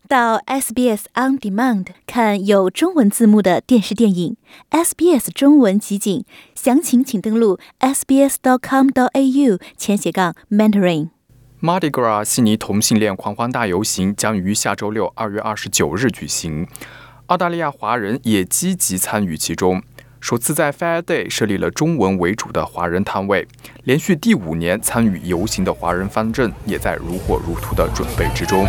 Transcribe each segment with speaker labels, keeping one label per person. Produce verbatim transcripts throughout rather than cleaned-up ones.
Speaker 1: 到 S B S On Demand 看有中文字幕的电视电影 S B S 中文集锦，详情请登录 s b s dot com dot a u 前斜杠 mentoring。
Speaker 2: Mardi Gras 悉尼同性恋狂欢大游行将于下周六二月二十九日举行，澳大利亚华人也积极参与其中。首次在 Fair Day 设立了中文为主的华人摊位，连续第五年参与游行的华人方阵也在如火如荼的准备之中。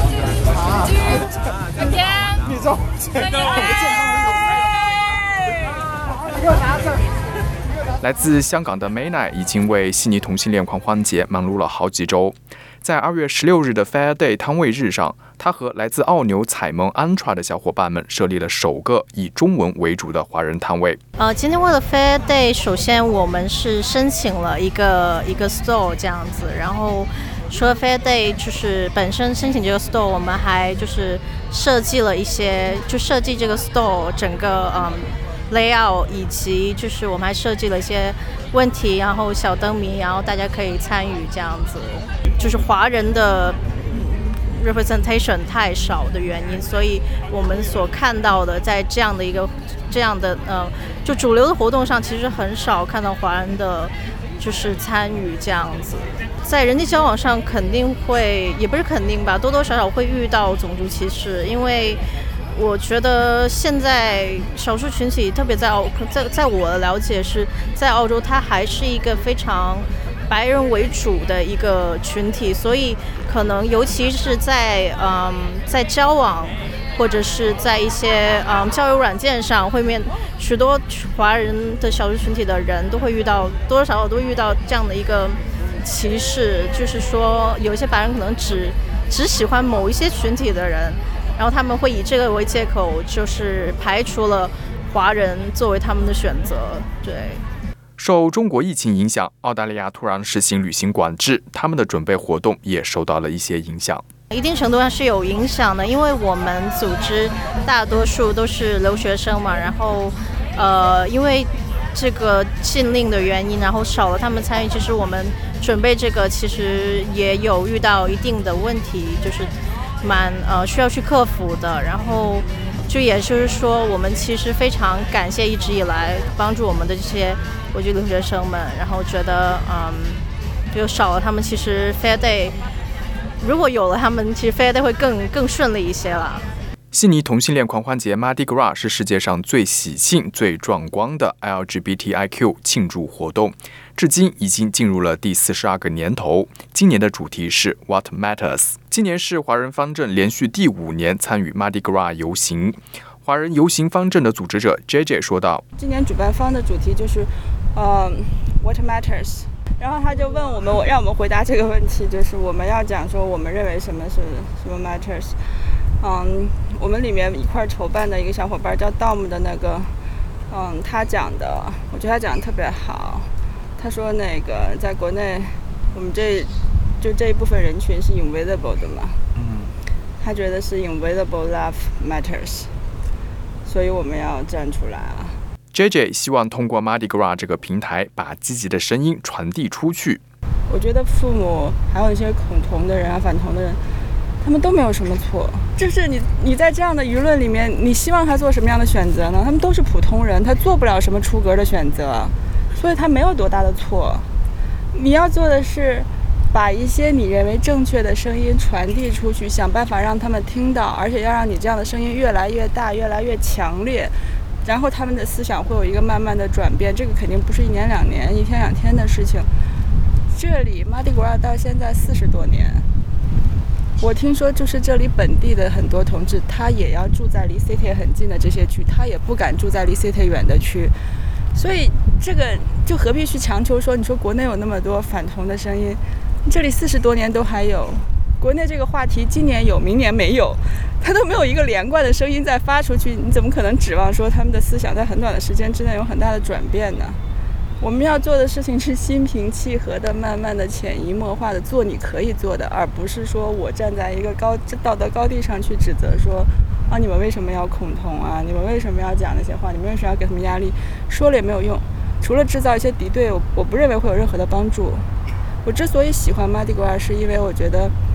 Speaker 2: 来自香港的美乃已经为悉尼同性恋狂欢节忙碌了好几周。在二月十六日的 Fair Day 摊位日上，他和来自澳纽彩蒙 Antra 的小伙伴们设立了首个以中文为主的华人摊位。
Speaker 3: 呃，今天为了 Fair Day， 首先我们是申请了一个一个 store 这样子，然后除了 Fair Day 就是本身申请这个 store， 我们还就是设计了一些，就设计这个 store 整个嗯 layout， 以及就是我们还设计了一些问题，然后小灯谜，然后大家可以参与这样子。就是华人的 representation 太少的原因，所以我们所看到的在这样的一个这样的呃，就主流的活动上，其实很少看到华人的就是参与这样子。在人际交往上肯定会，也不是肯定吧，多多少少会遇到种族歧视，因为我觉得现在少数群体，特别在澳，在在我的了解是在澳洲，它还是一个非常白人为主的一个群体，所以可能尤其是在嗯在交往或者是在一些嗯交友软件上，会面许多华人的少数群体的人都会遇到，多多少少都会遇到这样的一个歧视，就是说有一些白人可能只只喜欢某一些群体的人，然后他们会以这个为借口，就是排除了华人作为他们的选择。对。
Speaker 2: 受中国疫情影响，澳大利亚突然实行旅行管制，他们的准备活动也受到了一些影响。
Speaker 3: 一定程度上是有影响的，因为我们组织大多数都是留学生嘛，然后呃，因为这个禁令的原因，然后少了他们参与，其实我们准备这个其实也有遇到一定的问题，就是蛮呃需要去克服的。然后就也就是说，我们其实非常感谢一直以来帮助我们的这些国际留学生们，然后觉得嗯，就少了他们，其实 Fair Day 如果有了他们，其实 Fair Day 会更更顺利一些啦。
Speaker 2: 悉尼同性恋狂欢节 Mardi Gras 是世界上最喜庆、最壮观的 L G B T I Q 庆祝活动，至今已经进入了第四十二个年头。今年的主题是 What Matters。今年是华人方阵连续第五年参与 Mardi Gras 游行。华人游行方阵的组织者 J J 说道：“
Speaker 4: 今年主办方的主题就是，呃 ，What Matters。然后他就问我们，我让我们回答这个问题，就是我们要讲说我们认为什么是什么 matters。嗯，我们里面一块筹办的一个小伙伴叫 Dom 的那个，嗯，他讲的，我觉得他讲的特别好。他说那个在国内，我们这就这一部分人群是 invisible 的嘛，嗯，他觉得是 invisible love matters， 所以我们要站出来啊。
Speaker 2: J J 希望通过 Mardi Gras 这个平台，把积极的声音传递出去。
Speaker 4: 我觉得父母还有一些恐同的人啊、反同的人，他们都没有什么错。就是你你在这样的舆论里面，你希望他做什么样的选择呢？他们都是普通人，他做不了什么出格的选择，所以他没有多大的错。你要做的是把一些你认为正确的声音传递出去，想办法让他们听到，而且要让你这样的声音越来越大、越来越强烈。然后他们的思想会有一个慢慢的转变，这个肯定不是一年两年、一天两天的事情。这里 Mardi Gras 到现在四十多年，我听说就是这里本地的很多同志，他也要住在离 City 很近的这些区，他也不敢住在离 City 远的区，所以这个就何必去强求说，你说国内有那么多反同的声音，这里四十多年都还有。国内这个话题今年有明年没有，他都没有一个连贯的声音在发出去，你怎么可能指望说他们的思想在很短的时间之内有很大的转变呢？我们要做的事情是心平气和的、慢慢的、潜移默化的做你可以做的，而不是说我站在一个高道德高地上去指责说啊你们为什么要恐同啊，你们为什么要讲那些话，你们为什么要给他们压力，说了也没有用，除了制造一些敌对，我我不认为会有任何的帮助。我之所以喜欢 Mardi Gras 是因为我觉得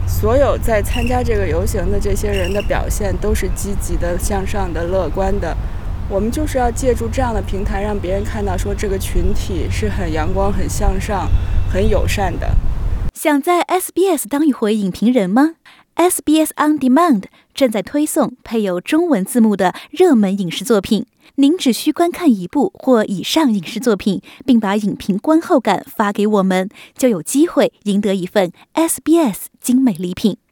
Speaker 4: 所有在参加这个游行的这些人的表现都是积极的、向上的、乐观的。我们就是要借助这样的平台，让别人看到说这个群体是很阳光、很向上、很友善的。
Speaker 1: 想在 S B S 当一回影评人吗？ S B S On Demand 正在推送配有中文字幕的热门影视作品。您只需观看一部或以上影视作品，并把影评观后感发给我们，就有机会赢得一份 S B S 精美礼品。